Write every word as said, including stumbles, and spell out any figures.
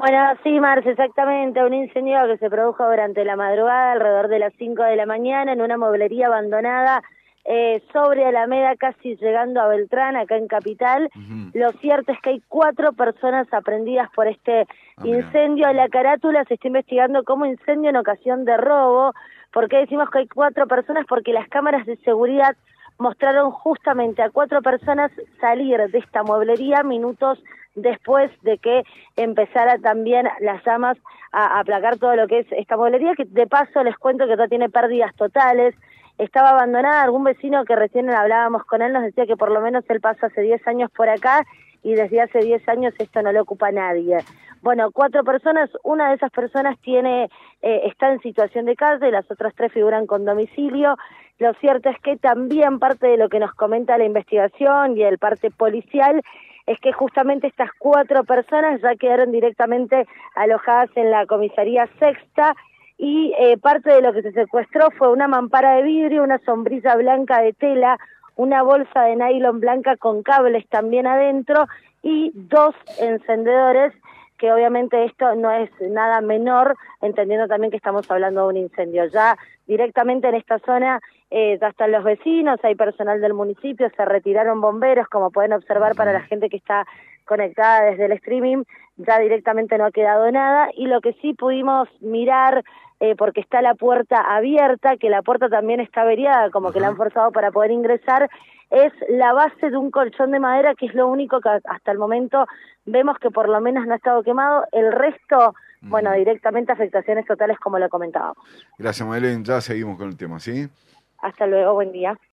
Bueno, sí, Marce, exactamente, un incendio que se produjo durante la madrugada, alrededor de las cinco de la mañana, en una mueblería abandonada eh, sobre Alameda, casi llegando a Beltrán, acá en Capital. Uh-huh. Lo cierto es que hay cuatro personas aprendidas por este Ah, incendio. La carátula se está investigando como incendio en ocasión de robo. ¿Por qué decimos que hay cuatro personas? Porque las cámaras de seguridad mostraron justamente a cuatro personas salir de esta mueblería minutos después de que empezara también las llamas a aplacar todo lo que es esta mueblería, que de paso les cuento que no tiene pérdidas totales, estaba abandonada. Algún vecino que recién hablábamos con él nos decía que por lo menos él pasa hace diez años por acá y desde hace diez años esto no lo ocupa nadie. Bueno, cuatro personas, una de esas personas tiene eh, está en situación de calle, las otras tres figuran con domicilio. Lo cierto es que también parte de lo que nos comenta la investigación y el parte policial es que justamente estas cuatro personas ya quedaron directamente alojadas en la comisaría sexta y eh, parte de lo que se secuestró fue una mampara de vidrio, una sombrilla blanca de tela, una bolsa de nylon blanca con cables también adentro y dos encendedores, que obviamente esto no es nada menor, entendiendo también que estamos hablando de un incendio. Ya directamente en esta zona eh, ya están los vecinos, hay personal del municipio, se retiraron bomberos, como pueden observar para la gente que está conectada desde el streaming, ya directamente no ha quedado nada, y lo que sí pudimos mirar, eh, porque está la puerta abierta, que la puerta también está averiada, como que la han forzado para poder ingresar, es la base de un colchón de madera, que es lo único que hasta el momento vemos que por lo menos no ha estado quemado. El resto, uh-huh. bueno, directamente afectaciones totales, como lo comentábamos. Gracias, Maylene. Ya seguimos con el tema, ¿sí? Hasta luego, buen día.